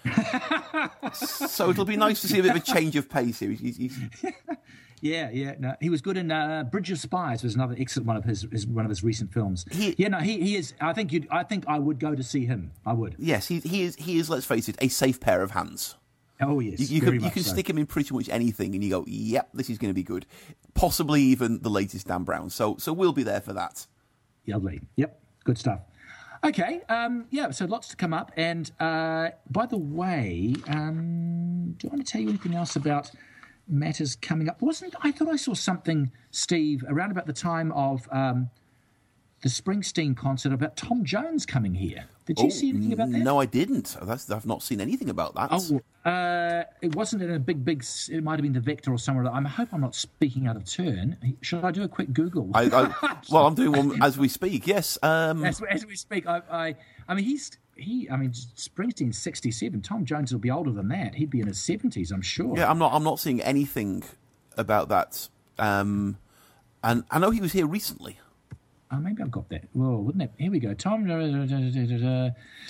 A: So it'll be nice to see a bit of a change of pace here. He's, he's...
B: Yeah, yeah. No, he was good in uh, Bridge of Spies. Was another excellent one of his, his one of his recent films.
A: He,
B: yeah, no, he he is. I think you. I think I would go to see him. I would.
A: Yes, he he is. He is. Let's face it, a safe pair of hands.
B: Oh yes,
A: you, you
B: very
A: can you
B: much
A: can
B: so.
A: stick him in pretty much anything, and you go, "Yep, this is going to be good." Possibly even the latest Dan Brown. So so we'll be there for that.
B: Lovely. Yep. Good stuff. Okay, um, yeah, so lots to come up. And uh, by the way, um, do I want to tell you anything else about matters coming up? Wasn't I thought I saw something, Steve, around about the time of um, the Springsteen concert about Tom Jones coming here. Did you
A: oh,
B: see anything about that?
A: No, I didn't. That's, I've not seen anything about that.
B: Oh, uh, it wasn't in a big, big... It might have been the Vector or somewhere. I hope I'm not speaking out of turn. Should I do a quick Google?
A: I, I, well, I'm doing one as we speak, yes. Um,
B: as, as we speak, I, I, I mean, he's... He, I mean, Springsteen's sixty-seven. Tom Jones will be older than that. He'd be in his seventies, I'm sure.
A: Yeah, I'm not. I'm not seeing anything about that. Um, and I know he was here recently.
B: Oh, maybe I've got that. Whoa, wouldn't it? Here we go. Tom. No,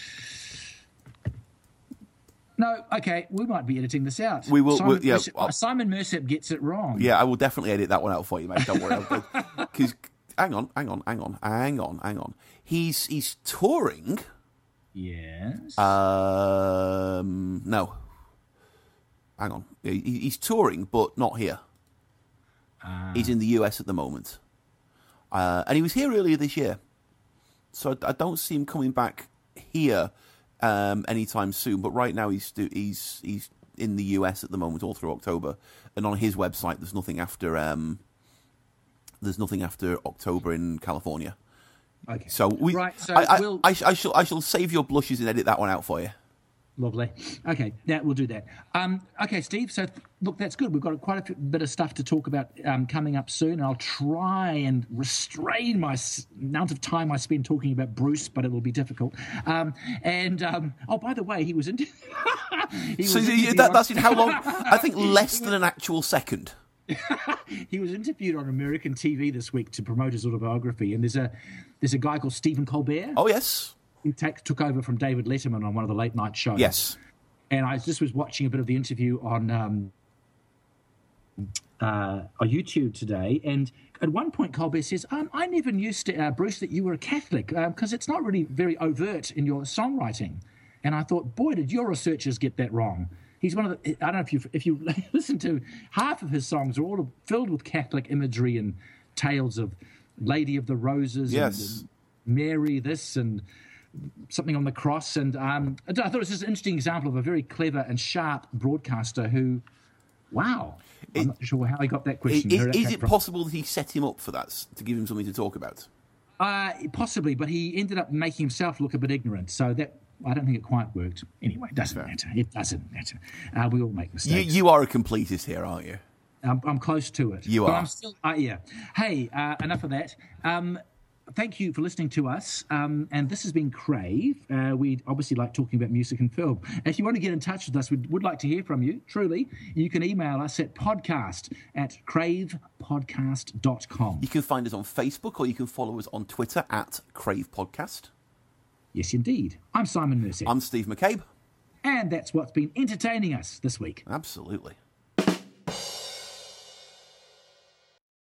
B: okay, we might be editing this out.
A: We will.
B: Simon,
A: we'll, yeah,
B: Mercep, Simon Mercep gets it wrong.
A: Yeah, I will definitely edit that one out for you, mate. Don't worry. Because hang on, hang on, hang on, hang on, hang on. He's he's touring.
B: Yes.
A: Um. No. Hang on. He, he's touring, but not here.
B: Uh,
A: he's in the U S at the moment. Uh, and he was here earlier this year, so I, I don't see him coming back here um, anytime soon. But right now he's he's he's in the U S at the moment, all through October. And on his website, there's nothing after um, there's nothing after October in California.
B: Okay.
A: So we,
B: right. So
A: I, I,
B: we'll...
A: I, I shall I shall save your blushes and edit that one out for you.
B: Lovely. Okay, now we'll do that. Um, okay, Steve, so look, that's good. We've got quite a bit of stuff to talk about um, coming up soon. I'll try and restrain my s- amount of time I spend talking about Bruce, but it will be difficult. Um, and, um, oh, by the way, he was in... he
A: so
B: was
A: yeah, that, that's in how long? I think less than an actual second.
B: He was interviewed on American T V this week to promote his autobiography, and there's a there's a guy called Stephen Colbert.
A: Oh, yes.
B: Who take, took over from David Letterman on one of the late night shows.
A: Yes.
B: And I just was watching a bit of the interview on um, uh, on YouTube today, and at one point Colbert says, um, I never knew, St- uh, Bruce, that you were a Catholic, because uh, it's not really very overt in your songwriting. And I thought, boy, did your researchers get that wrong. He's one of the, I don't know if you if you listen to half of his songs are all filled with Catholic imagery and tales of Lady of the Roses
A: yes.
B: and Mary this and something on the cross. And um, I thought it was just an interesting example of a very clever and sharp broadcaster who, wow, I'm
A: it,
B: not sure how he got that question.
A: Is,
B: that
A: is it
B: from.
A: possible that he set him up for that, to give him something to talk about?
B: Uh, possibly, but he ended up making himself look a bit ignorant, so that I don't think it quite worked. Anyway, it doesn't Fair. matter. It doesn't matter. Uh, we all make mistakes.
A: You, you are a completist here, aren't you?
B: I'm, I'm close to it.
A: You
B: but
A: are.
B: I'm still, uh, yeah. Hey, uh, enough of that. Um, thank you for listening to us. Um, and this has been Crave. Uh, we obviously like talking about music and film. If you want to get in touch with us, we would like to hear from you, truly. You can email us at podcast at crave podcast dot com.
A: You can find us on Facebook, or you can follow us on Twitter at Crave Podcast.
B: Yes, indeed. I'm Simon Mercep.
A: I'm Steve McCabe.
B: And that's what's been entertaining us this week.
A: Absolutely.